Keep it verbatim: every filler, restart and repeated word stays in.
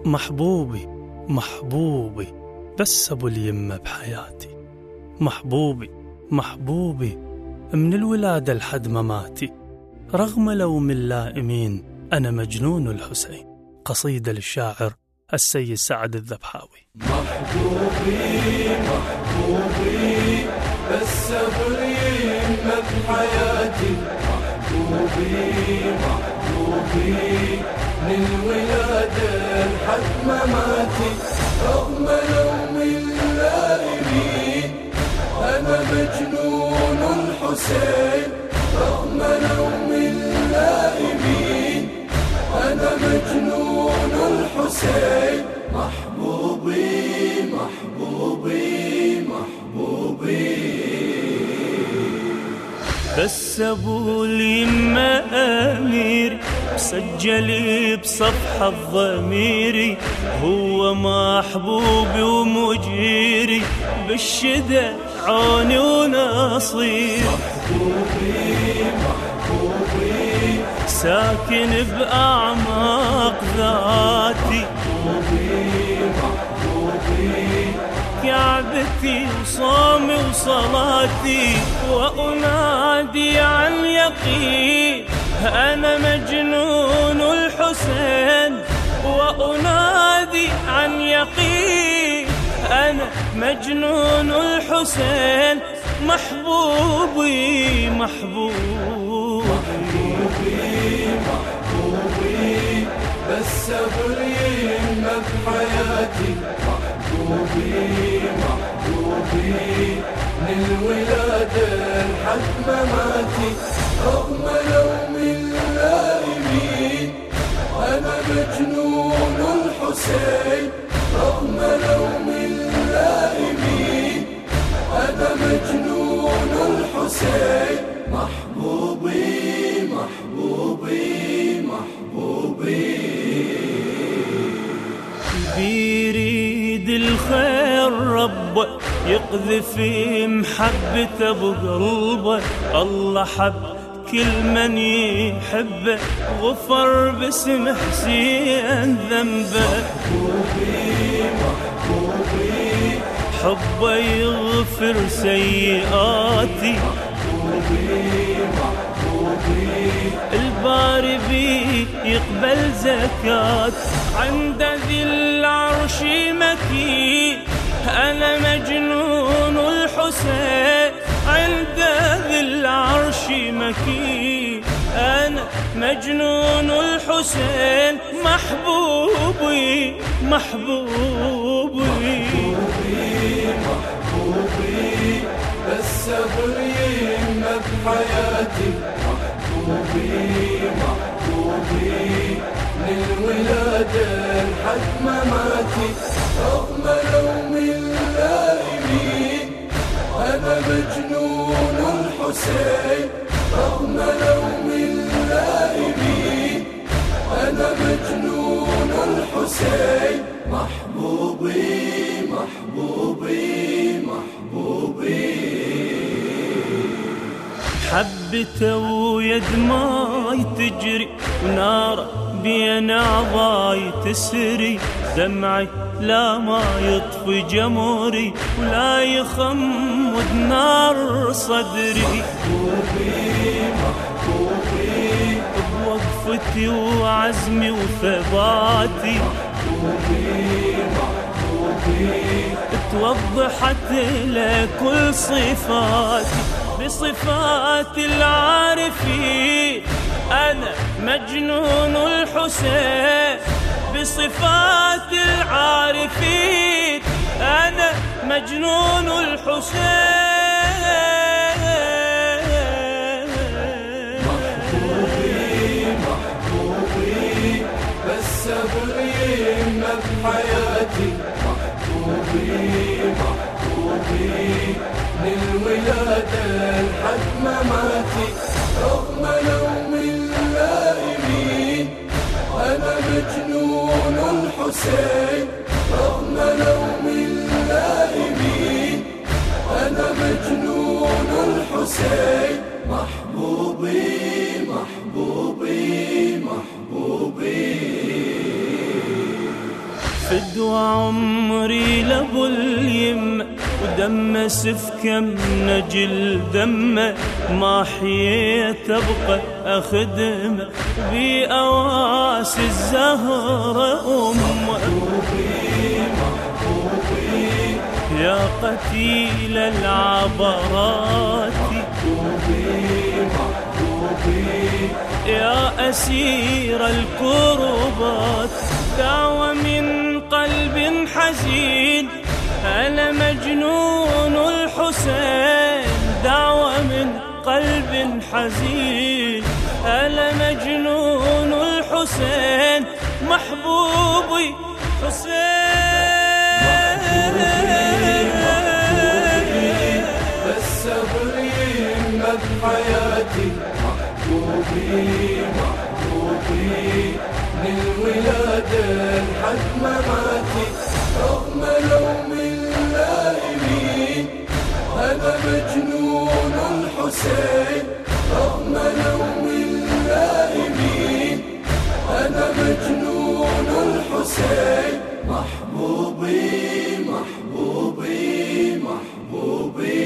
محبوبي محبوبي بس أبو اليمة بحياتي، محبوبي محبوبي من الولادة لحد مماتي، رغم لوم اللائمين أنا مجنون الحسين. قصيدة للشاعر السيد سعد الذبحاوي. محبوبي محبوبي بس أبو اليمة بحياتي، محبوبي محبوبي من الولادة لحد مماتي، رغم لوم اللائمين أنا مجنون الحسين، رغم لوم اللائمين أنا مجنون الحسين. محبوبي محبوبي محبوبي بس أبو اليمة أميري مسجلي بصفحة الضميري، هو محبوبي ومجيري بالشدة عوني ونصير. محبوبي محبوبي ساكن بأعماق ذاتي، محبوبي محبوبي كعبتي وصومي وصلاتي، وأنادي عن يقين أنا مجنون الحسين، وأنادي عن يقين أنا مجنون الحسين. محبوبي محبوبي محبوبي بس أبو اليمة بحياتي، محبوبي محبوبي من الولادة لحد مماتي، رغم لوم اللائمين أنا مجنون الحسين، رغم لوم اللائمين أنا مجنون الحسين. محبوبي محبوبي محبوبي بيريد الخير ربه يقذف محبته بقلبه، الله حب كل من يحبه غفر باسم حسين ذنبه. محبوبي محبوبي حبه يغفر سيئاتي، محبوبي محبوبي الباري بي يقبل زكاة، عند ذي العرش مكين أنا مجنون الحسين، عند ذي العرش مكين أنا مجنون الحسين. محبوبي محبوبي محبوبي بس أبو اليمة بحياتي، محبوبي محبوبي من الولادة لحد مماتي، رغم لوم اللائمين أنا مجنون الحسين، رغم لوم اللائمين أنا مجنون الحسين. محبوبي محبوبي محبوبي حبته ويد ماي تجري، ونار بين أعضاي تسري، دمعي لا ما يطفي جمري، ولا يخمد نار صدري. محبوبي محبوبي بوقفتي وعزمي وثباتي، محبوبي محبوبي توضحت له كل صفاتي، بصفات العارفين أنا مجنون الحسين، بصفات العارفين أنا مجنون الحسين. محبوبي محبوبي بس أبو اليمة بحياتي، محبوبي محبوبي من الولادة لحد مماتي، رغم لوم اللائمين أنا مجنون الحسين، رغم لوم اللائمين أنا مجنون الحسين. محبوبي محبوبي محبوبي فدوى عمري لابو اليمة ودم سفكة من أجل دمه، ما حييت أبقى أخدمه بأواسي الزهرة أمه. يا قتيل العبرات يا أسير الكربات، دعوة من قلب حزين أنا مجنون الحسين، دعوة من قلب حزين أنا مجنون الحسين، محبوبي حسين. بس أبريمك بحياتي محبوبي محبوبي، من الولادة لحد مماتي، رغم لوم اللائمين أنا مجنون الحسين، رغم لوم اللائمين أنا مجنون الحسين، محبوبي محبوبي محبوبي.